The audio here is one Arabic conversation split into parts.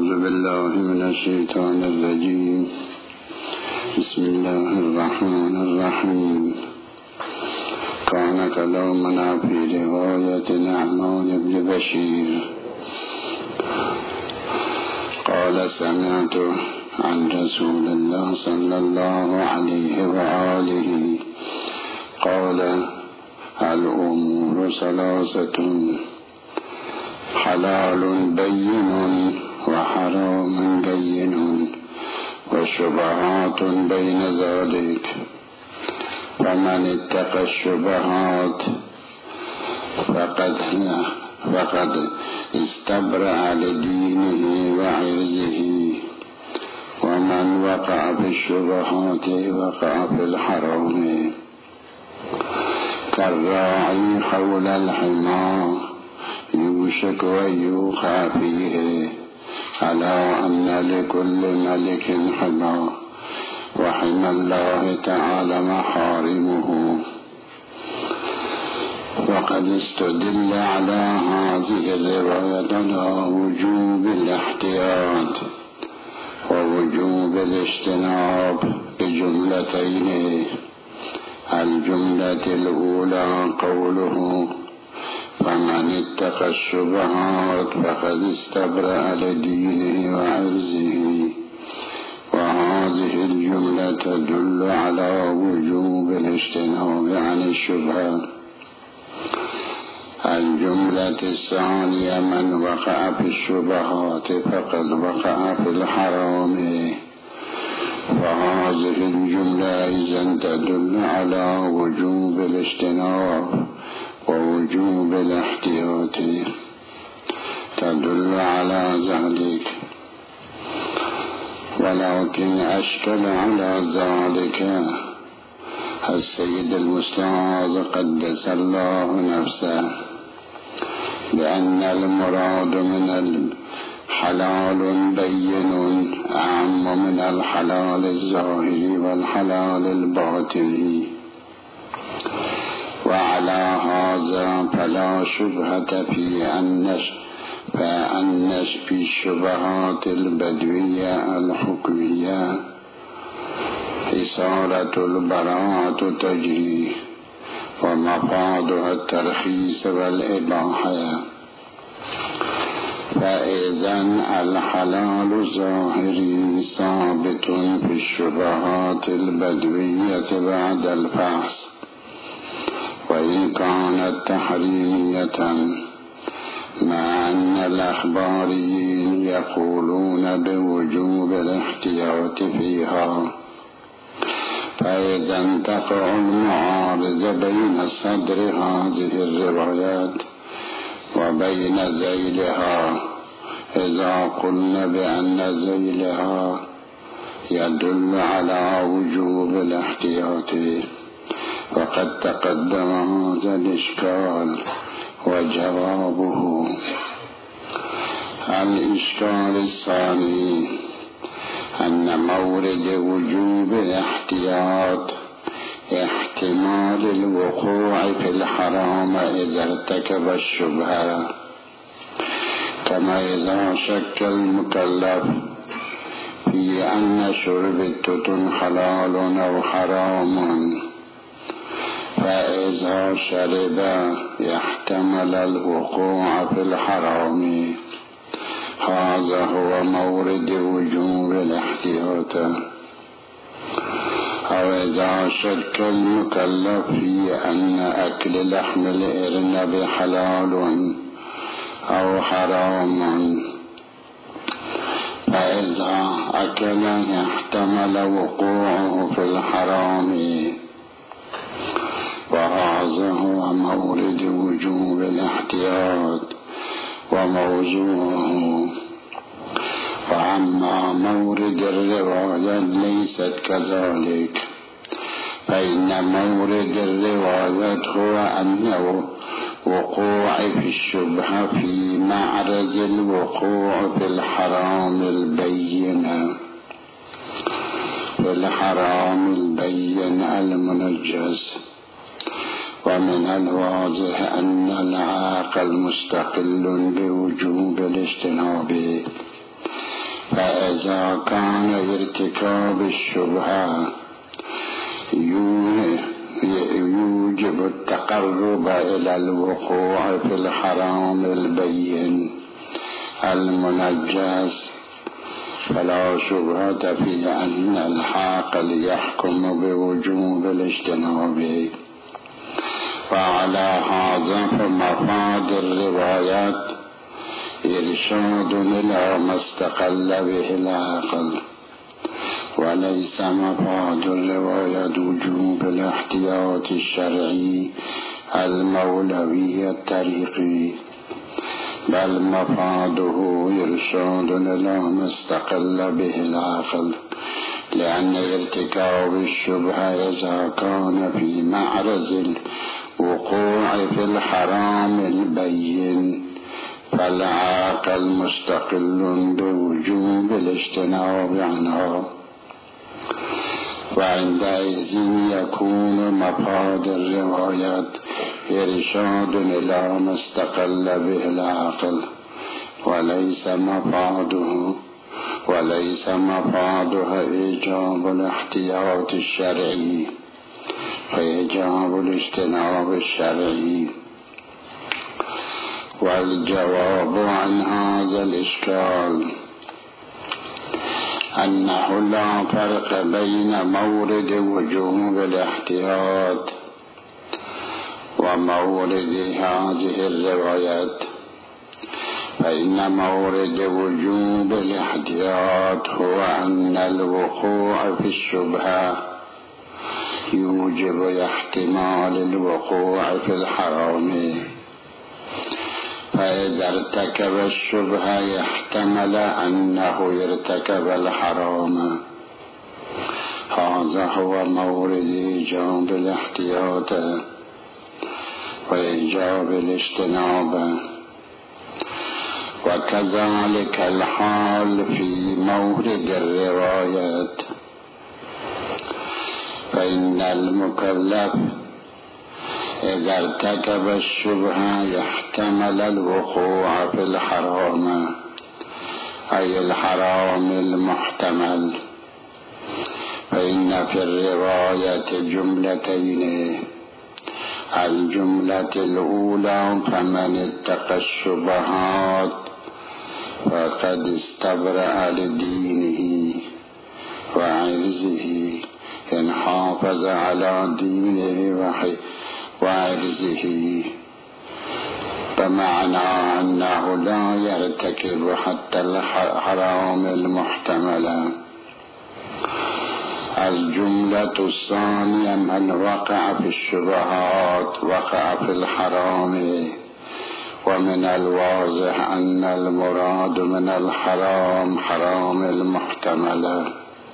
أعوذ بالله من الشيطان الرجيم. بسم الله الرحمن الرحيم. كان كلامنا في رواية نعمان بن بشير قال سمعت عن رسول الله صلى الله عليه وآله قال الأمور ثلاثة حلال بين وحرام بين وشبهات بين ذلك فمن اتقى الشبهات فقد استبرأ لدينه وعرضه ومن وقع في الشبهات وقع في الحرام كالراعي حول الحمى يوشك ويوقع فيه ألا أن لكل ملك حمى وحمى الله تعالى محارمه. وقد استدل على هذه الرواية على وجوب الاحتياط ووجوب الاجتناب بجملتين. الجملة الأولى قوله فمن اتقى الشبهات فقد استبرأ لدينه وعرضه، وهذه الجملة تدل على وجوب الاجتناب عن الشبهات. الجملة الثانية من وقع في الشبهات فقد وقع في الحرام، فهذه الجملة إذن تدل على وجوب الاجتناب ووجوب الاحتياط تدل على ذلك. ولكن أشكل على ذلك السيد المستعاذ قدس الله نفسه بأن المراد من الحلال بين أعم من الحلال الظاهر والحلال الباطني، وعلى هذا فلا شبهة في الشبهات البدوية الحكمية إثارة البراءة تجري ومفادها الترخيص والإباحة. فإذن الحلال الظاهري ثابت في الشبهات البدوية بعد الفحص، وإن كانت تحريمية مع أن الأخباريين يقولون بوجوب الاحتياط فيها. فإذا تقع المعارضة بين صدر هذه الروايات وبين ذيلها إذا قلنا بأن ذيلها يدل على وجوب الاحتياط، وقد تقدم هذا الإشكال وجوابه. الإشكال الثاني أن مورد وجوب الاحتياط احتمال الوقوع في الحرام إذا ارتكب الشبهة، كما إذا شك المكلف في أن شرب التتن حلال أو حرام فإذا شرب يحتمل الوقوع في الحرام. هذا هو مورد وجوب الاحتياط. أو إذا شك المكلف في أن أكل لحم الأرنب حلال أو حرام فإذا أكل يحتمل وقوعه في الحرام، وهذا هو مورد وجوب الاحتياط وموضوعه. وأما مورد الرواية ليست كذلك، فإن مورد الرواية هو أنه وقوع في الشبهة في معرض الوقوع في الحرام البين المنجز. ومن الواضح أن العاقل مستقل بوجوب الاجتناب فإذا كان ارتكاب الشبهة يوجب التقرب إلى الوقوع في الحرام البين المنجس، فلا شبهة في أن العاقل يحكم بوجوب الاجتناب. وعلى هذا فمفاد الروايات إرشاد إلى ما استقل به العقل، وليس مفاد الروايات وجوب الاحتياط الشرعي المولوي الطريقي، بل مفاده إرشاد إلى ما استقل به العقل، لأن ارتكاب الشبهة إذا كان في معرض الوقوع في الحرام البين فالعاقل مستقل بوجوب الاجتناب عنها، وعندئذ يكون مفاد الروايات إرشاد إلى ما استقل به العقل، وليس مفادها إيجاب الاحتياط الشرعي وإيجاب الاجتناب الشرعي. والجواب عن هذا الإشكال أنه لا فرق بين مورد وجوب الاحتياط ومورد هذه الروايات، فإن مورد وجوب الاحتياط هو أن الوقوع في الشبهة يوجب احتمال الوقوع في الحرام، فإذا ارتكب الشبهة يحتمل أنه ارتكب الحرام. هذا هو مورد إيجاب الاحتياط وإيجاب الاجتناب. وكذلك الحال في مورد الروايات، فإن المكلف إذا ارتكب الشبهة يحتمل الوقوع في الحرام، أي الحرام المحتمل، فإن في الرواية جملتين: الجملة الأولى فمن اتقى الشبهات فقد استبرأ لدينه وعرضه إن حافظ على دينه وعرضه، بمعنى أنه لا يرتكب حتى الحرام المحتمل. الجملة الثانية من وقع في الشبهات وقع في الحرام، ومن الواضح أن المراد من الحرام حرام المحتمل،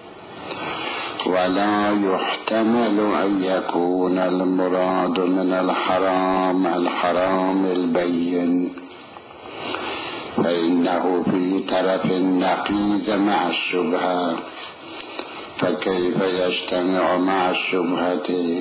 ولا يحتمل أن يكون المراد من الحرام الحرام البين، فإنه في طرف النقيض مع الشبهة، فكيف يجتمع مع الشبهة؟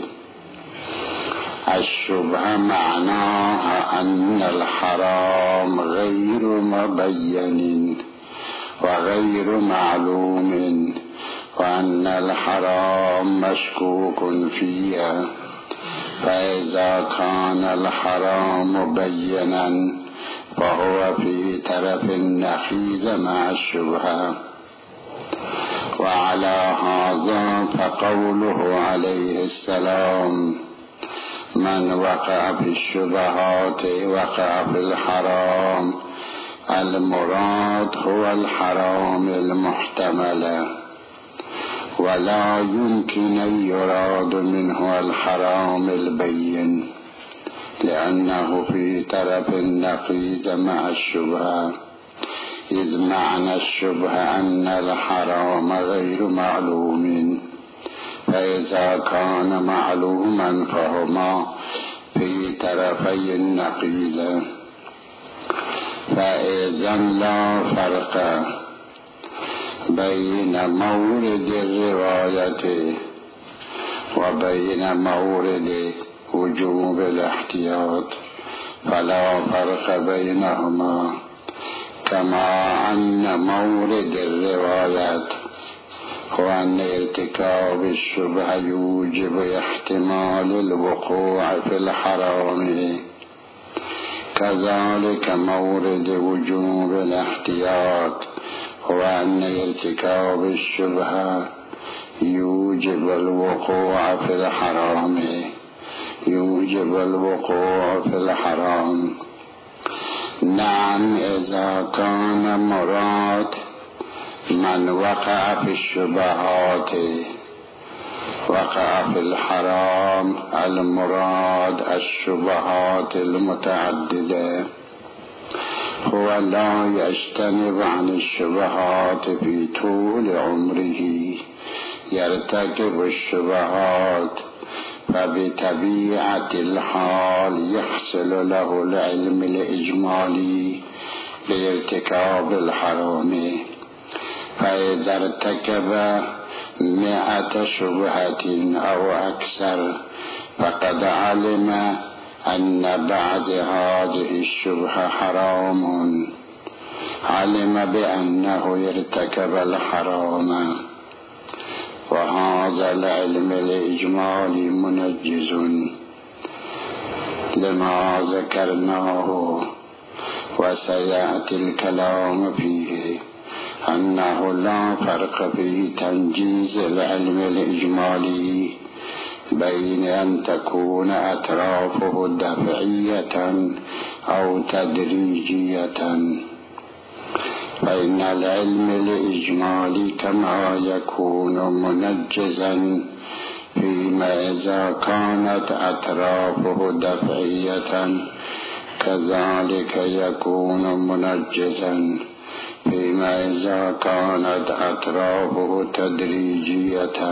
الشبهة معناها أن الحرام غير مبين وغير معلوم، وأن الحرام مشكوك فيه، فإذا كان الحرام بينا فهو في طرف النقيض مع الشبهة. وعلى هذا فقوله عليه السلام: من وقع في الشبهات وقع في الحرام، المراد هو الحرام المحتمل، ولا يمكن أن يراد منه الحرام البين، لأنه في طرف النقيض مع الشبهة، إذ معنى الشبهة أن الحرام غير معلوم، فإذا كان معلوما فهما في طرفي النقيض، فإذا لا فرق بين مورد الرواية وبين مورد وجوب الاحتياط، فلا فرق بينهما، كما أن مورد الرواية هو أن ارتكاب الشبهة يوجب احتمال الوقوع في الحرام، كذلك مورد وجوب الاحتياط هو أن ارتكاب الشبهة يوجب الوقوع في الحرام، يوجب الوقوع في الحرام. نعم، إذا كان مراد من وقع في الشبهات وقع في الحرام المراد الشبهات المتعددة، هو لا يجتنب عن الشبهات في طول عمره، يرتكب الشبهات، فبطبيعة الحال يحصل له العلم الإجمالي بارتكاب الحرام. فإذا ارتكب 100 شبهة أو أكثر فقد علم أن بعض هذه الشبهة حرام، علم بأنه ارتكب الحرام، وهذا العلم الإجمالي منجز لما ذكرناه، وسيأتي الكلام فيه أنه لا فرق في تنجيز العلم الإجمالي بين أن تكون أطرافه دفعية أو تدريجية. فإن العلم الإجمالي كما يكون منجزا فيما إذا كانت أطرافه دفعية، كذلك يكون منجزا فيما إذا كانت أطرافه تدريجية،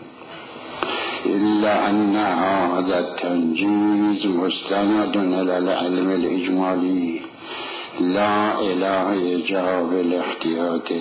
إلا أن هذا التنجيز مستند إلى العلم الإجمالي لا إلى إيجاب الاحتياط،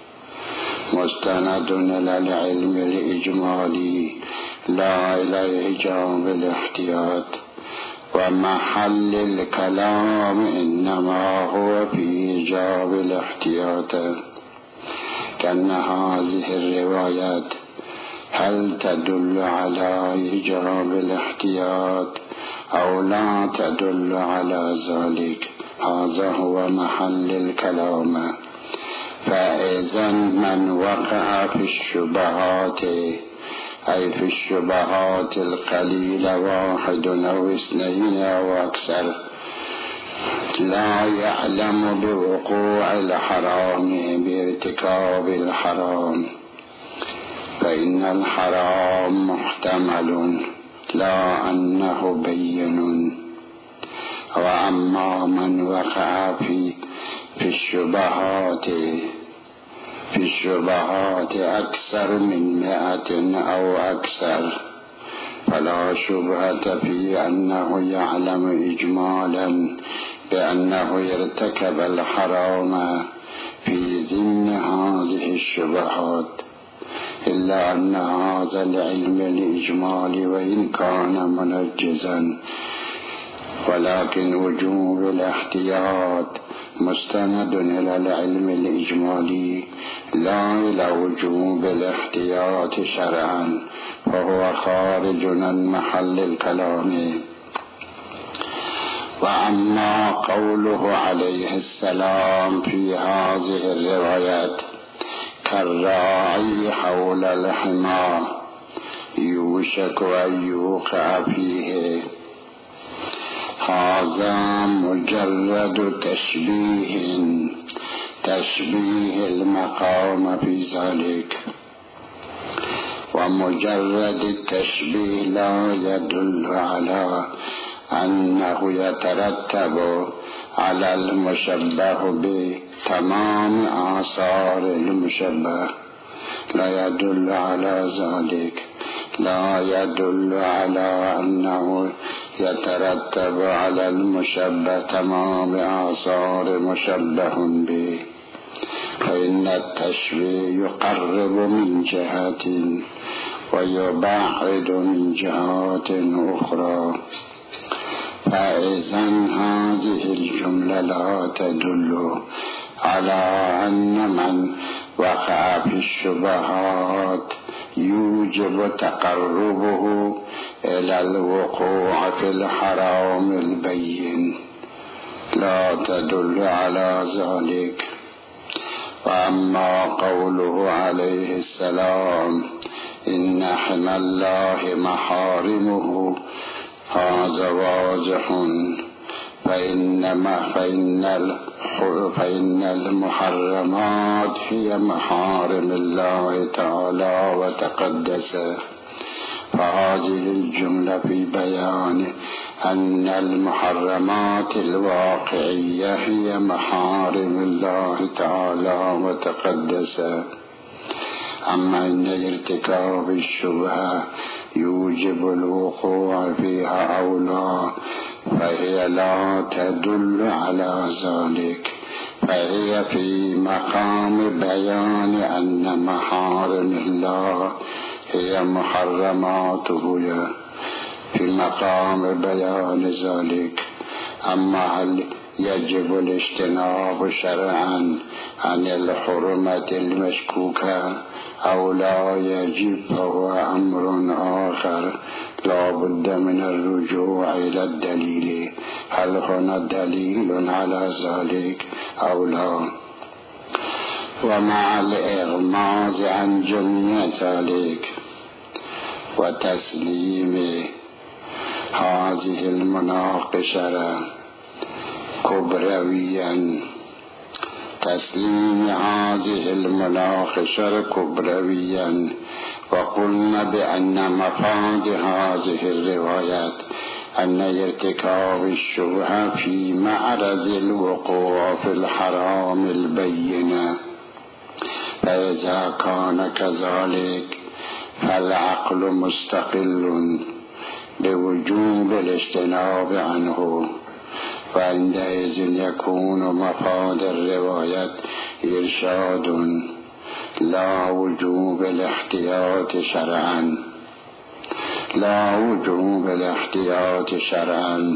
مستند إلى العلم الإجمالي لا إلى إيجاب الاحتياط. ومحل الكلام إنما هو في إيجاب الاحتياط، كأن هذه الروايات هل تدل على إيجاب الاحتياط أو لا تدل على ذلك، هذا هو محل الكلام. فإذا من وقع في الشبهات أي في الشبهات القليلة 1 أو 2 أو أكثر لا يعلم بوقوع الحرام بارتكاب الحرام، فإن الحرام محتمل لا أنه بين. وأما من وقع في الشبهات أكثر من 100 أو أكثر فلا شبهة في أنه يعلم إجمالا بأنه ارتكب الحرام في ضمن هذه الشبهات، إلا أن هذا العلم الإجمالي وإن كان منجزا ولكن وجوب الاحتياط مستند إلى العلم الإجمالي لا إلى وجوب الاحتياط شرعا، فهو خارج عن محل الكلام. وأما قوله عليه السلام في هذه الروايات كالراعي حول الحمى يوشك أن يوقع فيه، هذا مجرد تشبيه المقام في ذلك، ومجرد التشبيه لا يدل على أنه يترتب على المشبه بتمام آثار المشبه، لا يدل على ذلك، لا يدل على أنه يترتب على المشبه تمام آثار مشبه به، فإن التشبيه يقرب من جهة ويبعد من جهات أخرى. فإذا هذه الجملة لا تدل على أن من وقع في الشبهات يوجب تقربه إلى الوقوع في الحرام البين لا تدل على ذلك. وأما قوله عليه السلام إن حمى الله محارمه هذا واضح، فإن المحرمات هي محارم الله تعالى وتقدس. فهذه الجملة في بيان أن المحرمات الواقعية هي محارم الله تعالى وتقدس. أما إن ارتكاب الشبهة يوجب الوقوع فيها أو لا فهي لا تدل على ذلك، فهي في مقام بيان أن محارم الله هي محرماته في مقام بيان ذلك. أما هل يجب الاجتناب شرعا عن الحرمة المشكوكة أو لا يجب فهو أمر آخر لا بد من الرجوع إلى الدليل، هل هنا دليل على ذلك أو لا. ومع الإغماض عن جميع ذلك وتسليم هذه المناقشة كبرويا، وقلنا بأن مفاد هذه الروايات أن ارتكاب الشبهة في معرض الوقوع في الحرام البين، فإذا كان كذلك فالعقل مستقل بوجوب الاجتناب عنه، وعندئذ يكون مفاد الرواية إرشاد لا وجوب الاحتياط شرعا.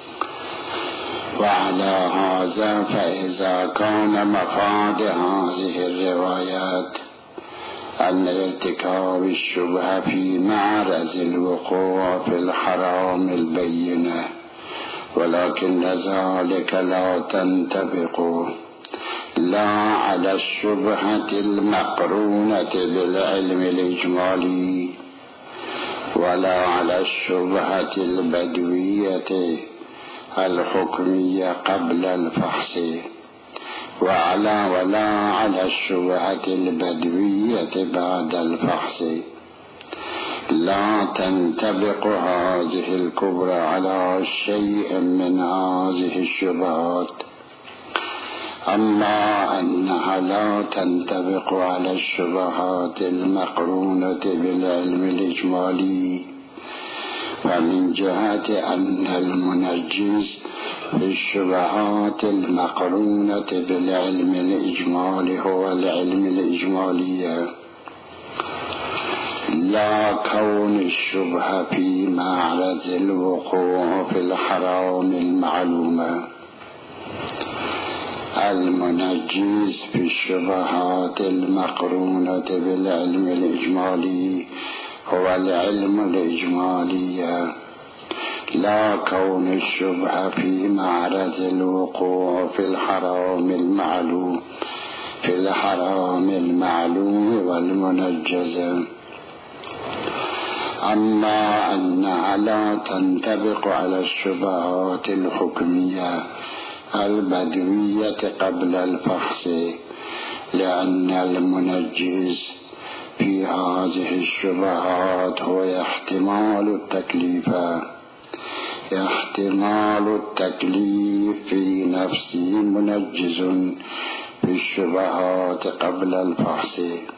وعلى هذا فإذا كان مفاد هذه الروايات أن ارتكاب الشبهة في معرض الوقوع في الحرام البينة، ولكن ذلك لا تنطبق لا على الشبهة المقرونة بالعلم الإجمالي ولا على الشبهة البدوية الحكمية قبل الفحص، ولا على الشبهة البدوية بعد الفحص. لا تنطبق هذه الكبرى على شيء من هذه الشبهات. أما أنها لا تنطبق على الشبهات المقرونة بالعلم الإجمالي، فمن جهة أن المنجز في الشبهات المقرونة بالعلم الإجمالي هو العلم الإجمالي، لا كون الشبهة في معرض الوقوع في الحرام المعلومة. المنجز في الشبهات المقرونة بالعلم الإجمالي هو العلم الإجمالي، لا كون الشبهة في معرض الوقوع في الحرام المعلوم والمنجز. أما أنها لا تنطبق على الشبهات الحكمية البدوية قبل الفحص، لأن المنجز في هذه الشبهات هو احتمال التكليف في نفسه منجز في الشبهات قبل الفحص،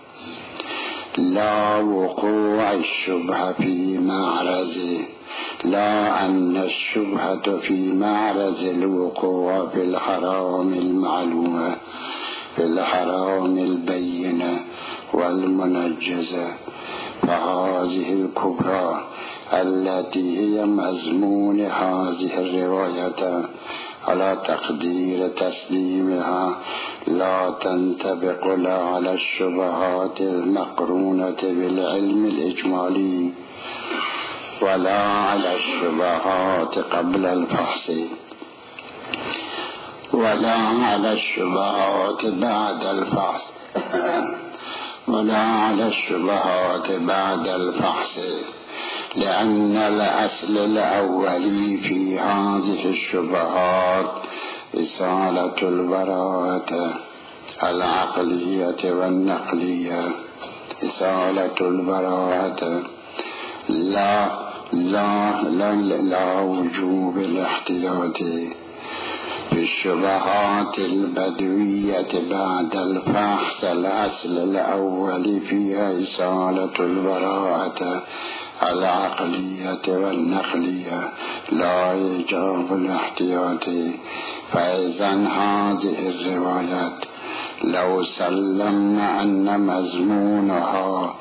لا وقوع الشبهة في معرض، لا أن الشبهة في معرض الوقوع في الحرام المعلومة في الحرام البينة والمنجزة. فهذه الكبرى التي هي مضمون هذه الرواية على تقدير تسليمها لا تنطبق لا على الشبهات المقرونة بالعلم الإجمالي ولا على الشبهات قبل الفحص ولا على الشبهات بعد الفحص ولا على الشبهات بعد الفحص، لأن الأصل الأولي في هذه الشبهات إزالة البراءة العقلية والنقلية، إزالة البراءة لا وجوب الاحتياط في الشبهات البدوية بعد الفحص. الأصل الأول فيها إزالة البراءة العقلية والنقلية لا إيجاب الاحتياط. فإذا هذه الروايات لو سلمنا أن مضمونها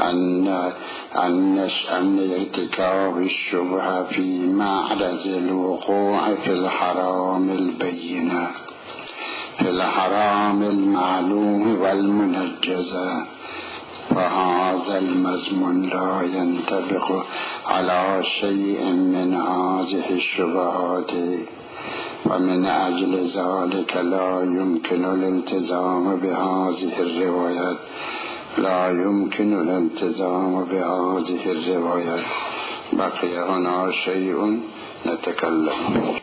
أن ارتكاب الشبهة في معرض الوقوع في الحرام البينة، في الحرام المعلوم والمنجزة، فهذا المضمون لا ينطبق على شيء من هذه الشبهات، ومن أجل ذلك لا يمكن الالتزام بهذه الروايات، لا يمكن الالتزام بهذه الروايات. بقي هنا شيء نتكلم